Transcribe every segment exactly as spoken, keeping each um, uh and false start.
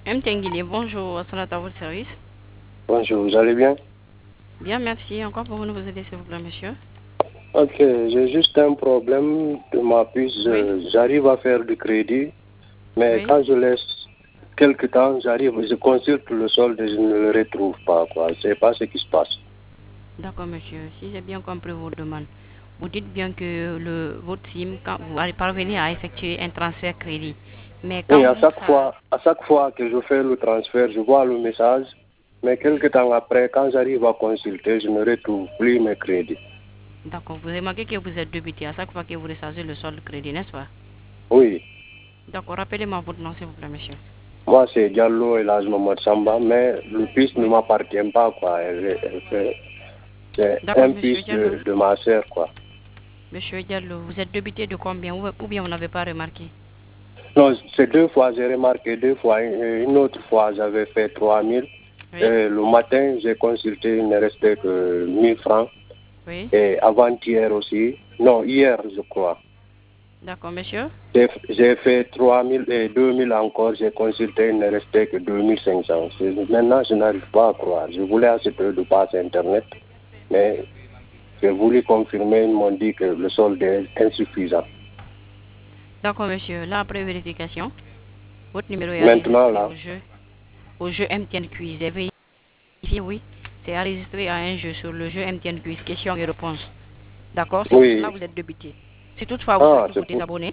M. Tenguili, bonjour, Sonata à votre service. Bonjour, vous allez bien? Bien, merci. Encore pour vous aider, s'il vous plaît, monsieur. Ok, j'ai juste un problème de ma puce. Oui. J'arrive à faire du crédit, mais Oui. quand je laisse quelques temps, j'arrive, je consulte le solde et je ne le retrouve pas. Quoi. Je ne sais pas ce qui se passe. D'accord, monsieur. Si j'ai bien compris vos demandes, vous dites bien que le, votre SIM, quand vous allez parvenir à effectuer un transfert crédit. Mais quand Oui, à chaque, ça... fois, à chaque fois que je fais le transfert, je vois le message, mais quelques temps après, quand j'arrive à consulter, je ne retrouve plus mes crédits. D'accord, vous remarquez que vous êtes débité à chaque fois que vous rechargez le solde crédit, n'est-ce pas? Oui. D'accord, rappelez-moi votre nom, s'il vous plaît, monsieur. Moi, c'est Diallo et Mohamed Samba, mais le puce Oui. ne m'appartient pas. Quoi. Elle, elle fait, c'est D'accord, un monsieur puce Diallo. de, de ma sœur, quoi. Monsieur Diallo, vous êtes débité de combien ou, ou bien vous n'avez pas remarqué? Non, c'est deux fois, j'ai remarqué deux fois. Une autre fois, j'avais fait trois mille. Oui. Et le matin, j'ai consulté, il ne restait que mille francs. Oui. Et avant-hier aussi. Non, hier, je crois. D'accord, monsieur. J'ai fait trois mille et deux mille encore. J'ai consulté, il ne restait que deux mille cinq cents. Maintenant, je n'arrive pas à croire. Je voulais à ce peu de passe Internet. Mais j'ai voulu confirmer, ils m'ont dit que le solde est insuffisant. D'accord, monsieur. Là, après vérification, votre numéro est Maintenant, enregistré là, au jeu, au jeu M T N Quiz. Vous avez vérifié, oui. C'est enregistré à un jeu sur le jeu M T N Quiz, questions et réponses. D'accord, c'est pour cela oui. que vous êtes débité. Si toutefois vous Ah, souhaitez vous c'est pour... désabonner.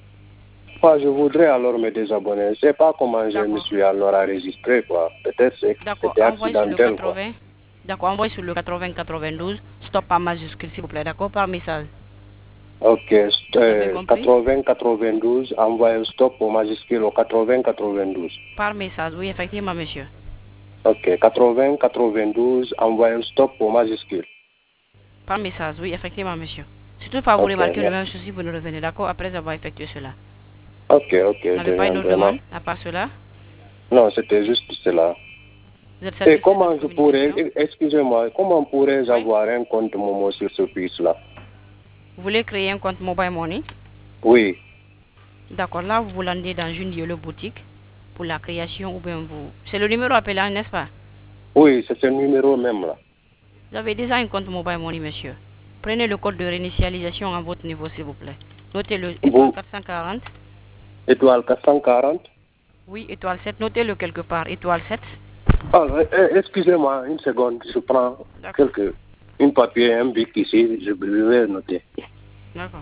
Moi, je voudrais alors me désabonner. Je ne sais pas comment je me D'accord. suis alors enregistré, quoi. Peut-être que D'accord, c'était envoyez sur le accidentel, quoi. quatre-vingts. D'accord, envoyez sur le quatre-vingts quatre-vingt-douze. Stop par majuscule, s'il vous plaît. D'accord, par message. Ok, Vous avez euh, compris? quatre-vingts quatre-vingt-douze, envoyez stop au majuscule au quatre-vingts quatre-vingt-douze. Par message, oui, effectivement, monsieur. Ok, quatre-vingts quatre-vingt-douze, envoyez stop au majuscule. Par message, oui, effectivement, monsieur. Si toutefois vous Ok, remarquez le mais... même souci, vous nous revenez, d'accord, après avoir effectué cela. ok, ok, Vous n'avez je pas viens une autre vraiment. demande à part cela? Non, c'était juste cela. Vous êtes Et satisfait de notre comment je pourrais, communication? excusez-moi, comment pourrais-je Oui. avoir un compte Momo sur ce puce-là? Vous voulez créer un compte Mobile Money? Oui. D'accord, là vous vous landez dans une Yolo boutique pour la création ou bien vous... C'est le numéro appelant, n'est-ce pas? Oui, c'est ce numéro même là. Vous avez déjà un compte Mobile Money, monsieur. Prenez le code de réinitialisation à votre niveau, s'il vous plaît. Notez le étoile Vous, quatre cent quarante. étoile quatre cent quarante. Oui, étoile sept. Notez-le quelque part. Étoile sept. Ah, eh, excusez-moi une seconde, je prends D'accord. quelques, une papier, un bic ici, je vais noter. D'accord.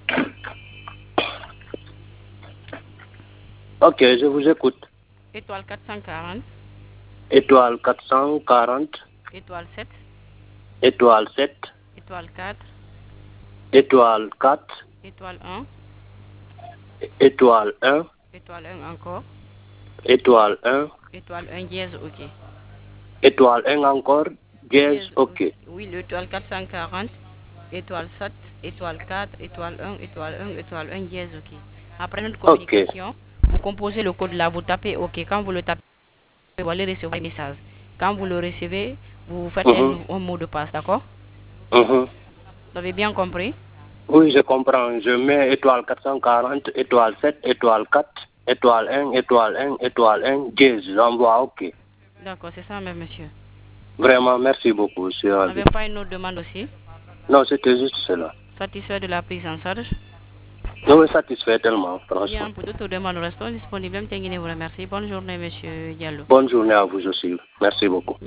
Ok, je vous écoute. Étoile quatre cent quarante. Étoile quatre cent quarante. Étoile sept. Étoile sept. Étoile quatre. Étoile quatre. Étoile un. Étoile un. Étoile un encore. Étoile un. Étoile un dièse, ok. Étoile un encore, dièse, Dièse, ok. oui, l'étoile quatre cent quarante. Étoile sept. Étoile quatre. Étoile un. Étoile un. Étoile un dièse, ok. Après notre Ok, communication, vous composez le code là, vous tapez ok. Quand vous le tapez, vous allez recevoir un message. Quand vous le recevez, vous faites un, mhm, un mot de passe, d'accord? mhm. Vous avez bien compris? Oui, je comprends. Je mets étoile quatre cent quarante, étoile sept, étoile quatre, étoile un, étoile un, étoile un, dièse, j'envoie, ok. D'accord, c'est ça même, monsieur. Vraiment, merci beaucoup, Vous monsieur n'avez Albi. pas une autre demande aussi? Non, c'était juste cela. Satisfait de la prise en charge? Je me satisfait tellement, franchement. Bien, pour toute demande, nous restons disponibles. Vous remercie. Bonne journée, monsieur Diallo. Bonne journée à vous aussi. Merci beaucoup.